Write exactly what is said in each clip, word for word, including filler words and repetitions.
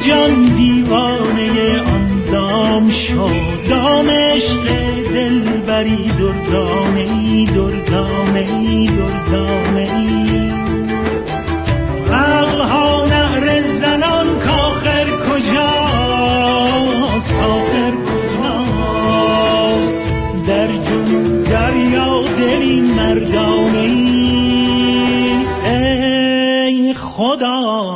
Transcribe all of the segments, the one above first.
جان دیوانه آن دام شد، دام عشق دلبری دردانه‌ای دردانه‌ای دردانه‌ای. عقلها نعره زنان کاخر کجاست، کاخر کجاست، در جون دریا دلی مردانه‌ای. ای خدا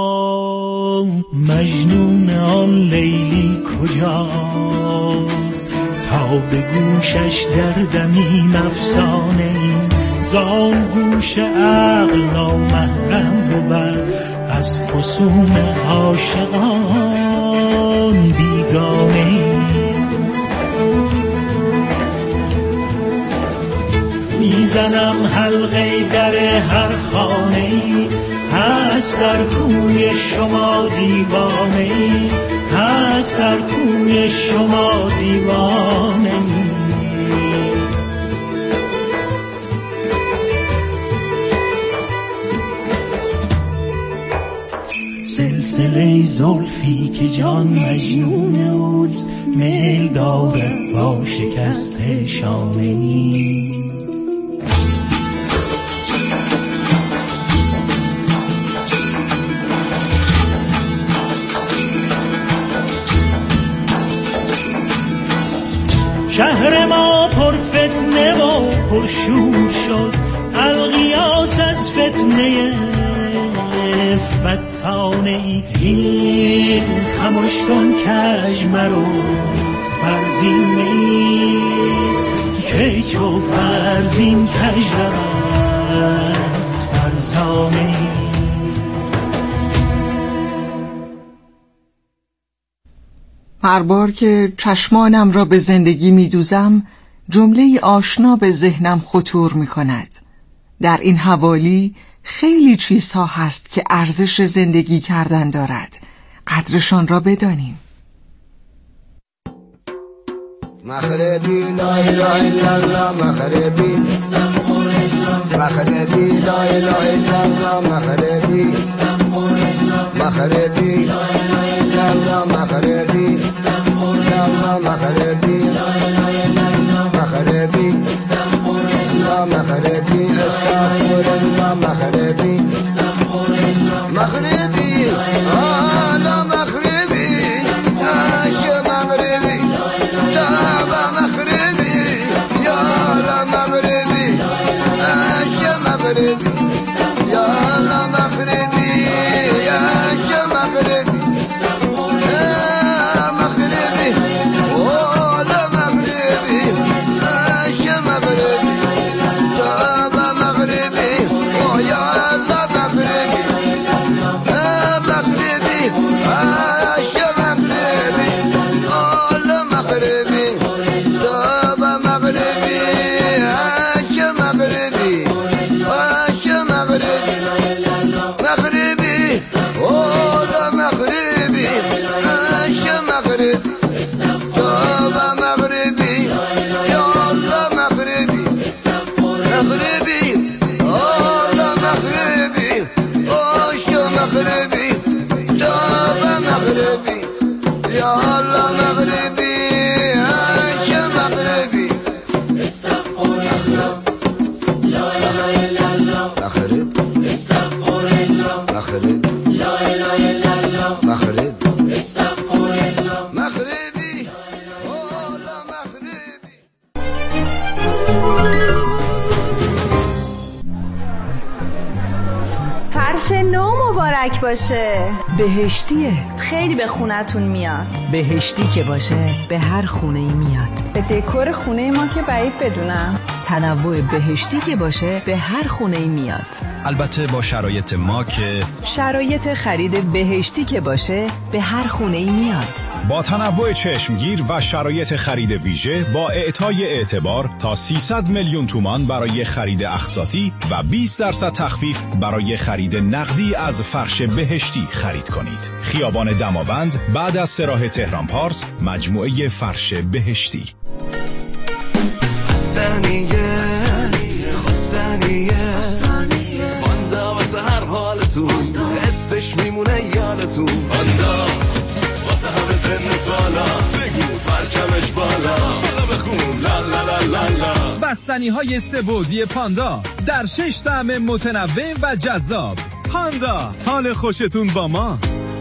مجنون آن لیلی کجاست، تا به گوشش دردمیم افسانه‌ای. زان گوش عقل نامحرم بود، از خصوم عاشقان بیگانه‌ای. میزنم حلقه در هر خانه‌ای، هست در کوی شما دیوانه‌ای، هست در کوی شما دیوانه‌ای. سلسله زلفی که جان مجنون اوست، میل دارد با شکست شانه‌ای. شهر ما پر فتنه و پر شور شد، الغیاس از فتنه فتانه ای. این خموش کن کج مرو فرزین ای، که چو فرزین کج رود فرزانه ای. هر بار که چشمانم را به زندگی می دوزم، جمله آشنا به ذهنم خطور می کند. در این حوالی خیلی چیزها هست که ارزش زندگی کردن دارد، قدرشان را بدانیم. مغربی لا اله الا الله، مغربی مغربی لا اله الا الله، مغربی مغربی لا اله الا الله، مغربی یا الله، مغربی مغربی لا مغربی استغفر الله، مغربی مغربی آلا مغربی آیا مغربی دابا مغربی یا لا مغربی آیا مغربی یا لا مغربی آیا مغربی مغربی اولا مغربی آیا مغربی دابا مغربی یا لا مغربی مغربی آیا مغربی اولا مغربی دابا مغربی آیا مغربی آیا مغربی مغربی اولا مغربی آیا مغربی دابا مغربی یا الله مغربی مغربی اولا مغربی آیا مغربی دابا مغربی یا الله مغربی آیا مغربی مغرب لا اله الا الله، مغرب مغربی اولا مغربی. فرش نو مبارک باشه. بهشتیه، خیلی به خونتون میاد. بهشتی که باشه به هر خونه ای میاد. به دکور خونه ما که بعید بدونم. تنوع بهشتی که باشه به هر خونه ای میاد. البته با شرایط ما که شرایط خرید بهشتی که باشه به هر خونه ای میاد. با تنوع چشمگیر و شرایط خرید ویژه با اعطای اعتبار تا سیصد میلیون تومان برای خرید اقساطی و بیست درصد تخفیف برای خرید نقدی از فرش بهشتی خرید کنید. خیابان دماوند بعد از سراح تهران پارس، مجموعه فرش بهشتی. خستنیه خستنیه باندا واسه هر حالتون، حسش میمونه یادتون. باندا بستنی‌های سه‌بعدی پاندا در شش طعم متنوع و جذاب. پاندا، حال خوشتون با ما.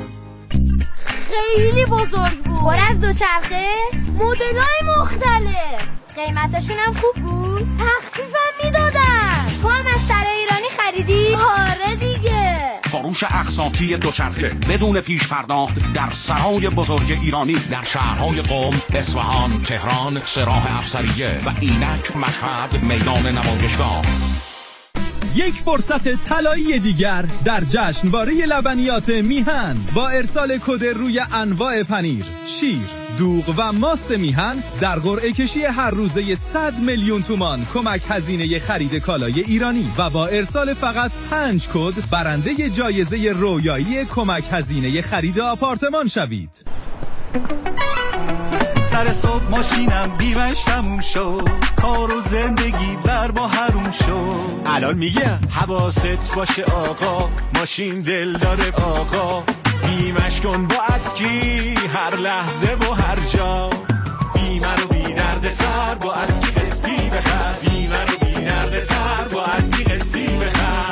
خیلی بزرگ بود، پر از دوچرخه، مدل‌های مختلف، قیمتشون هم خوب بود، تخفیفم میدادن. تو هم از سر ایرانی خریدی؟ آره دیگه. فروش اقساطی دوچرخه بدون پیش پرداخت در سرای بزرگ ایرانی در شهرهای قم، اصفهان، تهران، سراح افسریه و اینک، مشهد، میدان نمایشگاه. یک فرصت طلایی دیگر در جشنواره لبنیات میهن با ارسال کد روی انواع پنیر، شیر، دوغ و ماست میهن در قرعه کشی هر روزه صد میلیون تومان کمک هزینه خرید کالای ایرانی و با ارسال فقط پنج کد برنده جایزه رویایی کمک هزینه خرید آپارتمان شوید. سر صبح ماشینم بیمش تموم شد، کار و زندگی بر ما حروم شد. الان میگم حواست باشه آقا، ماشین دل داره آقا، بیمش کن با اسکی هر لحظه و هر جا. بیمه رو بی درد سر با اسکی قسطی بخر، بیمه رو بی درد سر با اسکی قسطی بخر.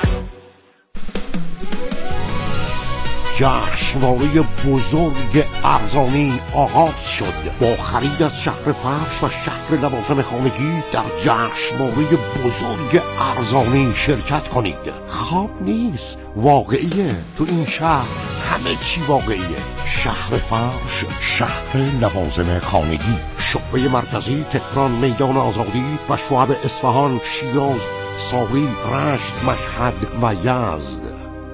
جشنواره بزرگ ارزانی آغاز شد. با خرید از شهر فرش و شهر لوازم خانگی در جشنواره بزرگ ارزانی شرکت کنید. خواب نیست، واقعیه. تو این شهر همه چی واقعیه. شهر فرش، شهر لوازم خانگی، شعبه مرکزی تهران، میدان آزادی و شعب اصفهان، شیراز، ساری، رشت، مشهد و یزد.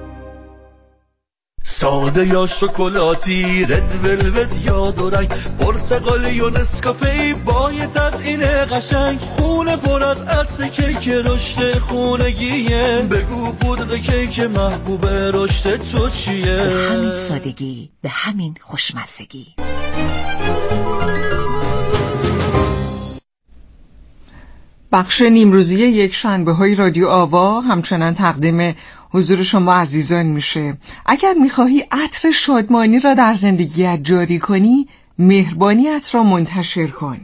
ساده یا شکلاتی، رد ولوت یا دورنگ، پرتقالی و نسکافه با یه تزیین قشنگ، خونه پر از عطر کیک رشد خونگیه. بگو پودر کیک محبوب رشد تو چیه؟ به همین سادگی، به همین خوشمزگی. بخش نیمروزی یک شنبه های رادیو آوا همچنان تقدیم حضور شما عزیزان میشه. اگر میخواهی عطر شادمانی را در زندگیت جاری کنی، مهربانیت را منتشر کن.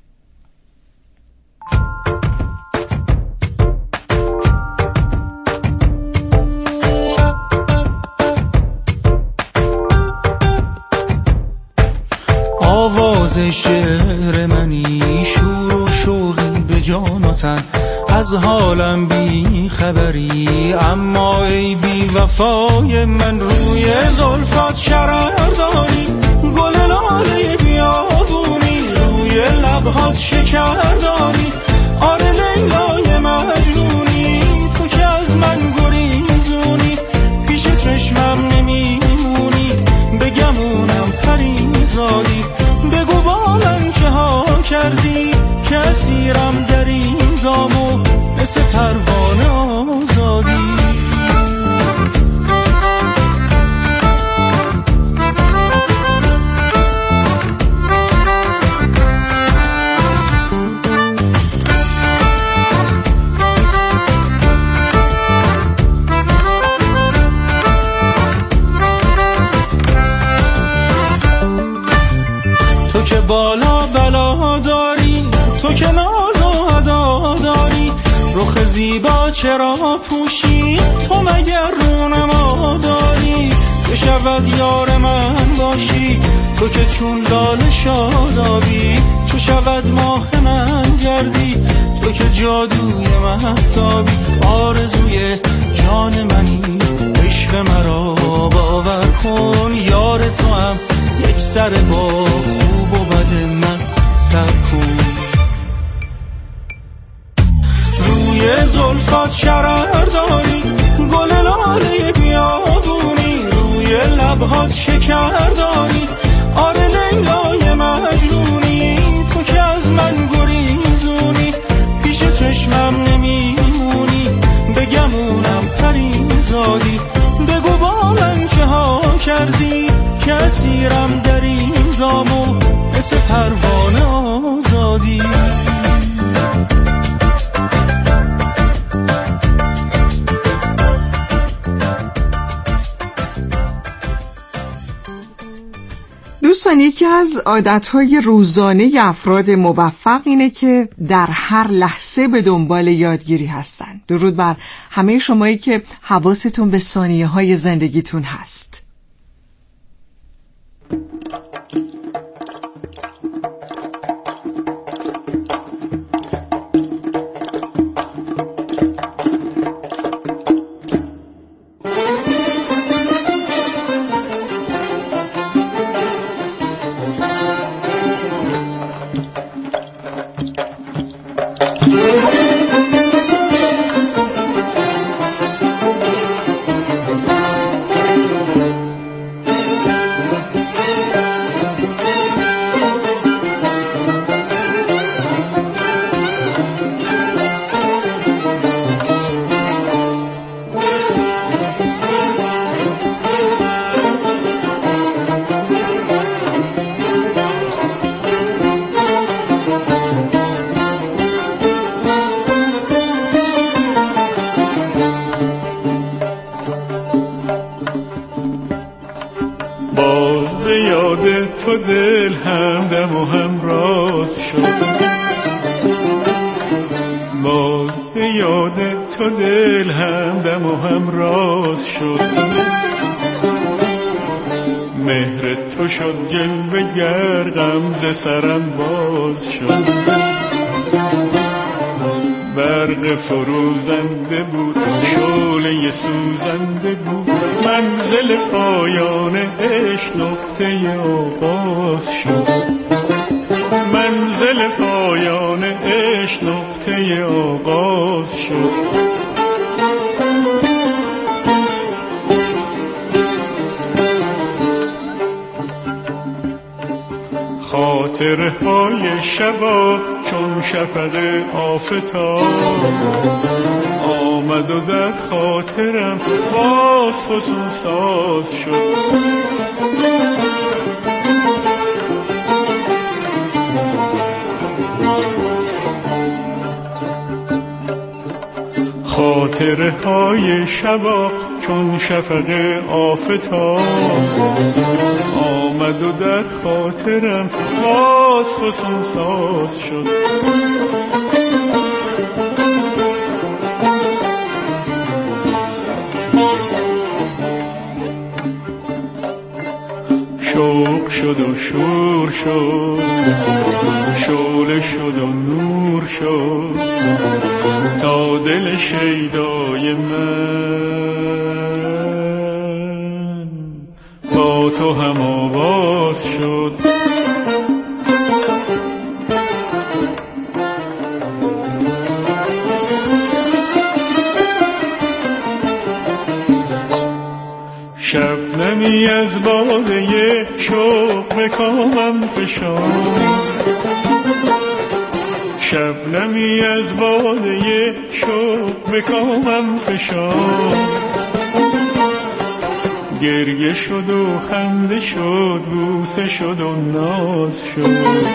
آواز شعر منی، شور و شوقی به جان و تن، از حالم بی خبری، اما ای بی وفای من. روی زلفات شرر داری، گل لاله بیابونی، روی لبهات شکر داری، آره لیلای مجنونی. تو که از من گریزونی، پیش چشمم نمیمونی، بگمونم پریزادی. بگو بالن چه ها کردی که اسیرم در این دامو، مثل پروانه آزادی. تو که بالا بلا داری، تو که ناز و ادا داری، رخ زیبا چرا پوشی، تو مگر رونما داری؟ که شود یار من باشی، تو که چون لاله شادابی، تو شود ماه من گردی، تو که جادوی مهتابی. آرزوی جان منی، عشق مرا باور کن، یار تو هم یک سر با خوب و بد من سر کن. روی زلفات شرر داری، گل لاله بیابونی، روی لبهات شکر داری، آره لیلای مجنونی. تو که از من گریزونی، پیش چشمم نمیمونی، بگمونم پریزادی. بگو بالن چه ها کردی که اسیرم در این دامو، مثل پروانه آزادی. دوستان، یکی از عادتهای روزانه افراد موفق اینه که در هر لحظه به دنبال یادگیری هستن. درود بر همه شمایی که حواستون به ثانیه های زندگیتون هست. تو دل همدم و همراز شد، باز به یاد تو دل همدم و همراز شد. مهر تو شد جلوه گر، غمزه سرم باز شد. برق فروزنده بود، شعله سوزنده بود، منزل پایان عشق نقطه آغاز شد. منزل پایان عشق نقطه آغاز شد. خاطرهای شبا چون شفق آفتاب آمد و در خاطرم باز فسون ساز شد. خاطرهای شبا چون شفق آفتاب آمد و در خاطرم باز فسون ساز شد. شوق شد و شور شد، شعله شد و نور شد، تا دل شیدای من با تو هم آواز شد. شبنمی از باده شوق به کامم فشاند، شبنمی از باده شوق به کامم فشاند. گریه شد و خنده شد، بوسه شد و ناز شد.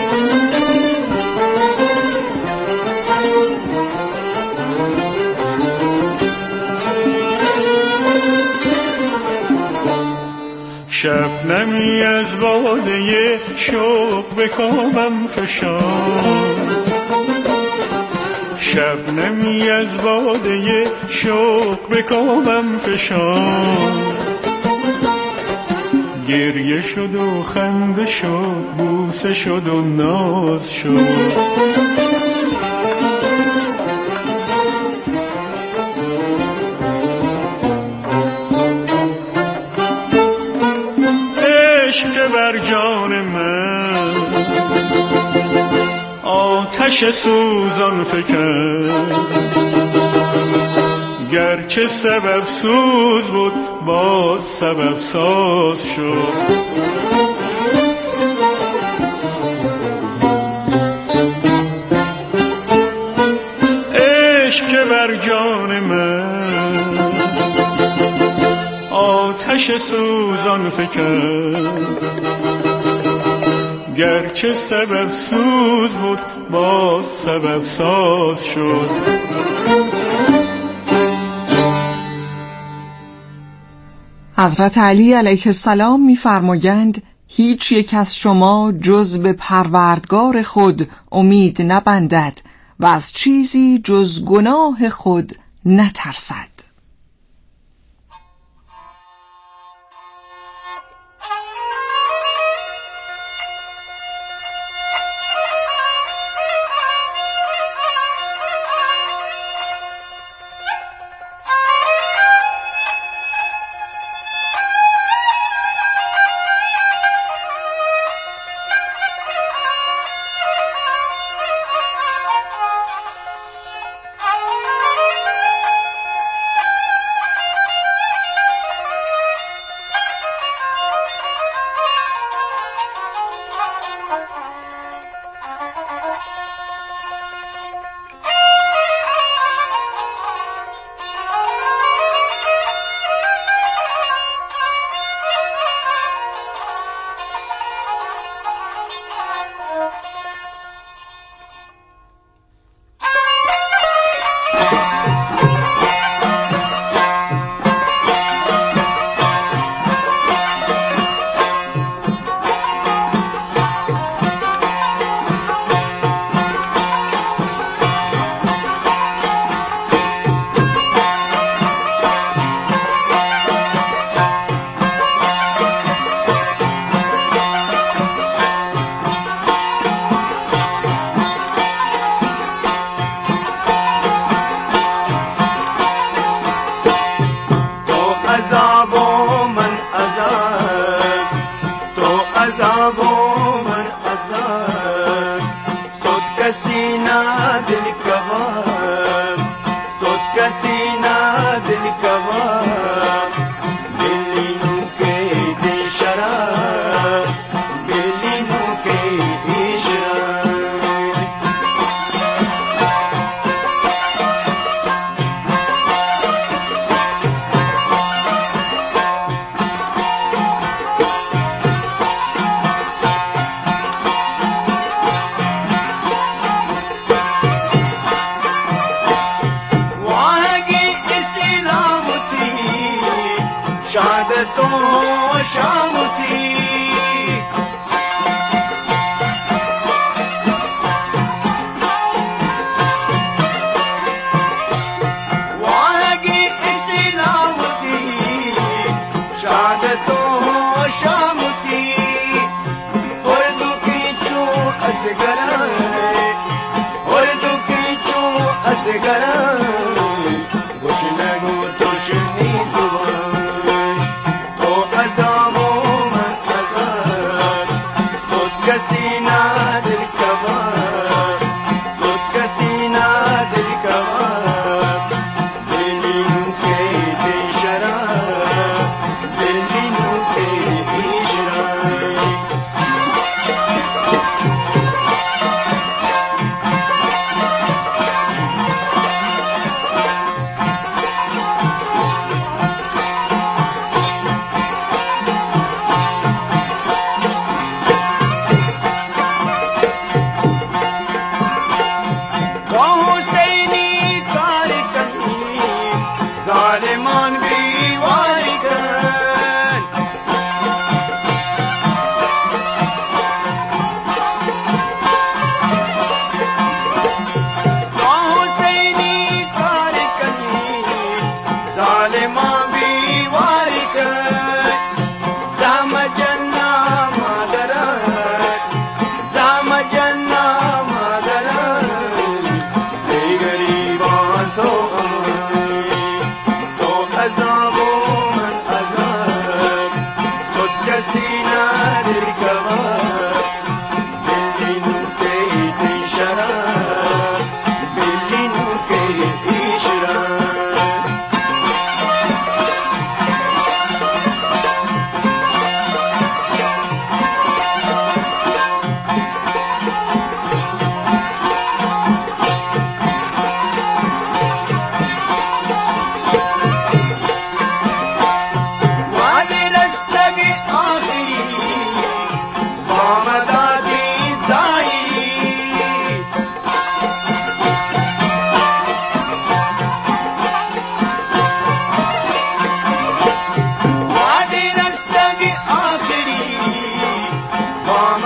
شبنمی از باده شوق به کامم فشاند، شبنمی از باده شوق به کامم فشاند. گریه شد و خنده شد، بوسه شد و ناز شد. عشق بر جان من آتش سوزان فکند، گرچه سبب سوز بود باز سبب ساز شد. عشق بر جان من آتش سوزان فکند، گرچه سبب سوز بود باز سبب ساز شد. حضرت علی علیه السلام می‌فرمایند هیچ یک از شما جز به پروردگار خود امید نبندد و از چیزی جز گناه خود نترسد.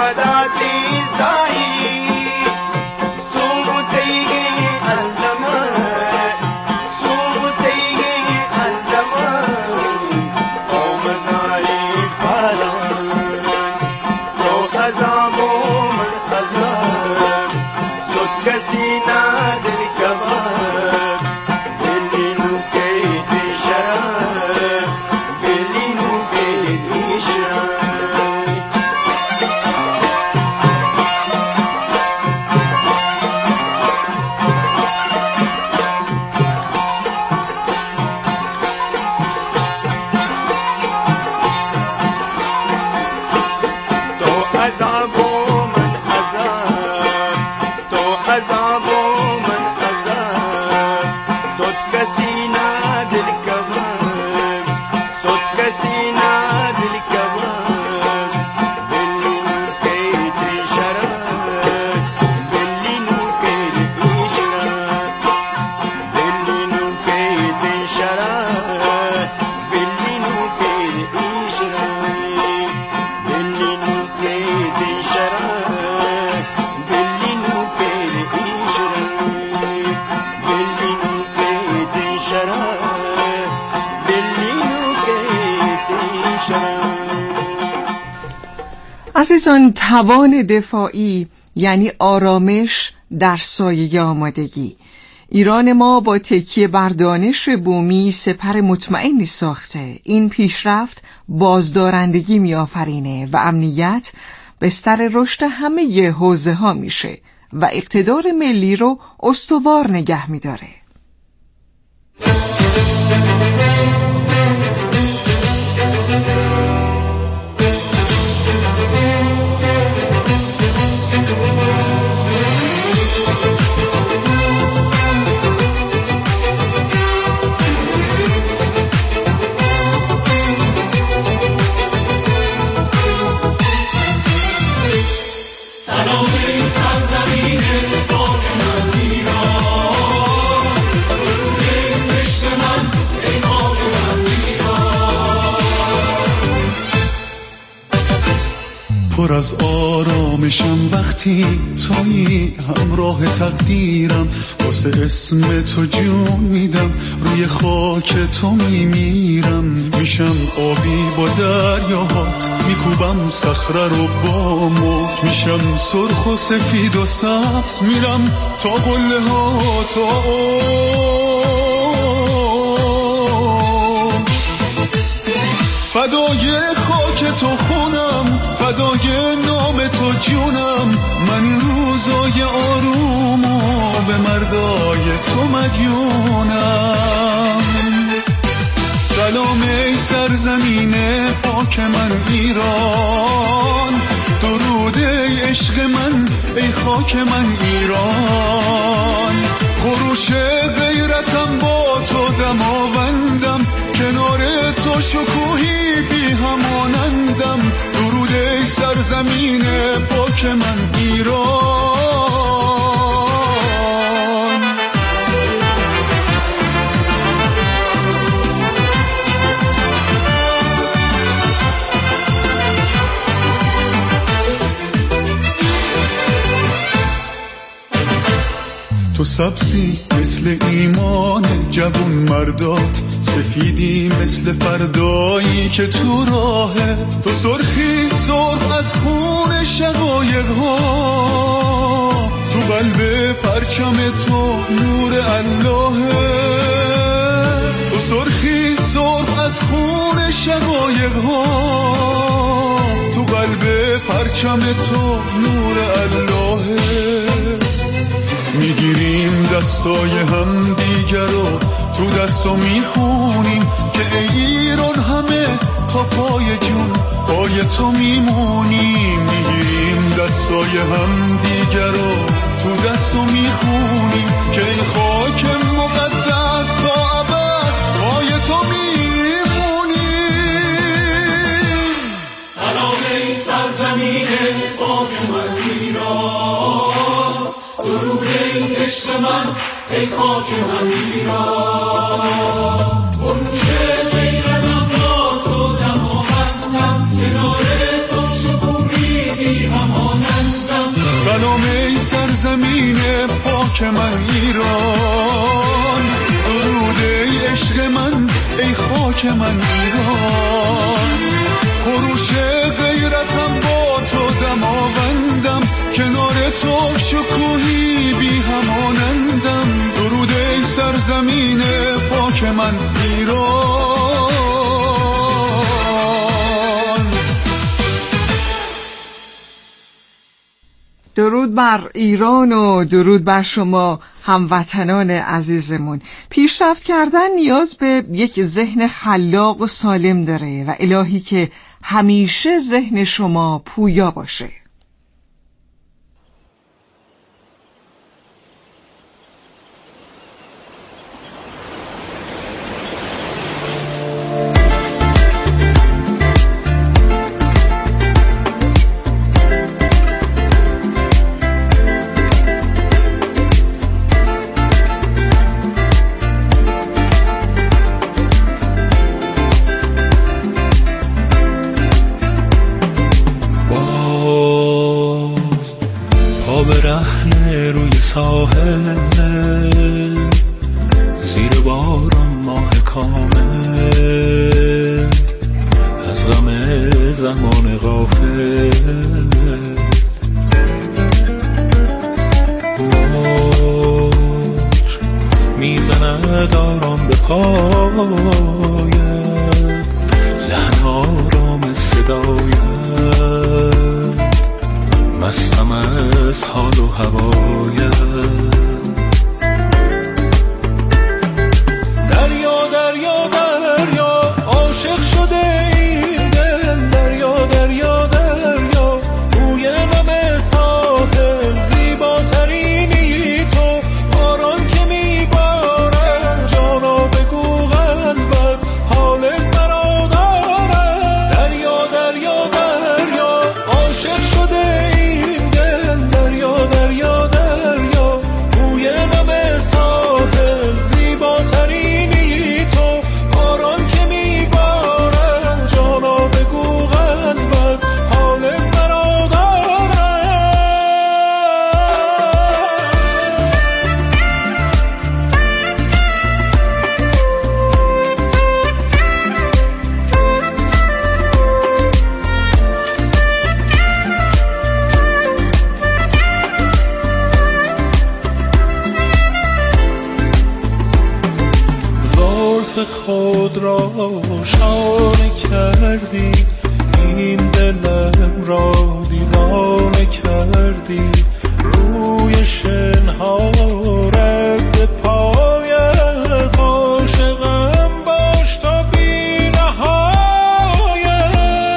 وفاداتی زایی صوبتی علمان صوبتی علمان آمزایی پالان تو عذاب و من عذاب صد کسی ندل کباب دلی نو کیدی شراب دلی نو کیدی شراب عذاب و من عذاب تو عذاب و من عذاب صد کسی ندل کباب صد کسی ندل کباب دلی نو کیدی شراب دلی نو کیدی شراب دلی نو کیدی شراب دلی نو کیدی شراب دلی نو کیدی شراب دلی نو کیدی شراب دلی نو کیدی شراب دلی نو کیدی شراب. عزیزان، توان دفاعی یعنی آرامش در سایه آمادگی. ایران ما با تکیه بر دانش بومی سپر مطمئنی ساخته. این پیشرفت بازدارندگی می‌آفرینه و امنیت بستر رشد همه حوزه ها میشه و اقتدار ملی رو استوار نگه می‌داره. پر از آرامشم وقتی تویی همراه تقدیرم واسه اسم تو جون میدم روی خاک تو میمیرم میشم آبی با دریاهات میکوبم صخره رو با موج میشم سرخ و سفید و سبز میرم تا قله ها تا فدای خاک تو خونم فدای نام تو جونم من این روزای آرومو به مردای تو مدیونم سلام ای سرزمین پاک من ایران درود ای عشق من ای خاک من ایران خروش غیرتم با تو دماوندم کنار تو شکوهی بی همانندم درود ای سرزمین پاک من ایران تو سبزی مثل ایمان جوون مردات سفیدی مثل فردایی که تو راهه تو سرخی سرخ از خون شقایق ها تو قلب پرچم تو نور اللهه تو سرخی سرخ از خون شقایق ها تو قلب پرچم تو نور اللهه میگیریم دستای هم دیگر رو تو دستو میخونیم که ای ایران همه تا پای جون پای تو میمونیم میگیریم دستای هم دیگر رو تو دستو میخونیم که ای خاک مقدس تا ابد پای تو میمونیم سلام ای سرزمین پاک من ایران درود ای عشق من ای خاک من ایران خروش غیرتم با تو دماوندم کنار تو شکوهی بی همانندم. سلام ای سرزمین پاک من ایران، درود ای عشق من ای خاک من ایران. خروش غیرتم با تو دماوندم، کنار تو شکوهی بی همانندم. درود ای سرزمین پاک من ایران. درود بر ایران و درود بر شما هموطنان عزیزمون. پیشرفت کردن نیاز به یک ذهن خلاق و سالم داره و الهی که همیشه ذهن شما پویا باشه. برهنه روی ساحل، زیر باران ماه کامل، از غم زمان غافل موج میزند آرام به پایت، لحن آرام صدایت، مستم از حال و هوایت. دریا دریا دریا عاشق شده این دل، دریا دریا دریا بوی نم ساحل، زیباترینی تو، باران که میبارد جانا بگو قلبت حال مرا دارد. دریا دریا دریا عاشق شده خود را شانه کردی، این دلم را دیوانه کردی، روی شنها رد پایت، عاشقم باش تا بی نهایت.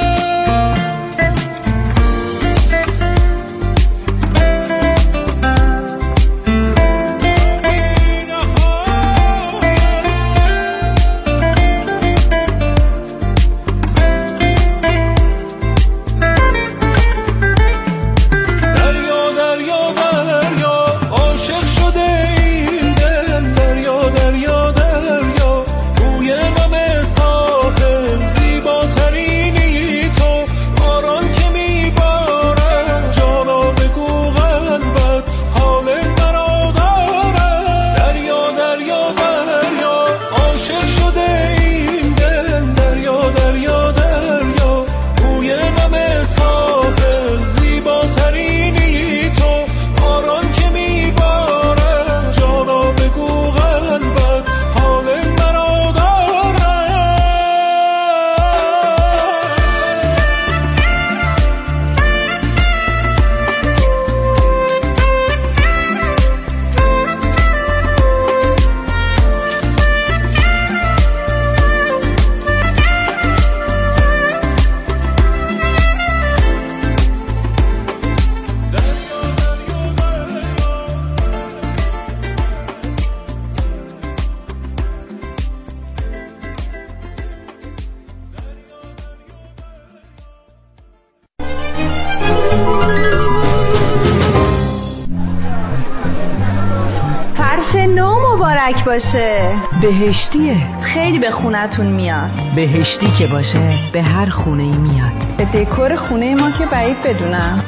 فرش نو مبارک باشه. بهشتیه، خیلی به خونتون میاد. بهشتی که باشه به هر خونه ای میاد. به دکور خونه ما که بعید بدونم.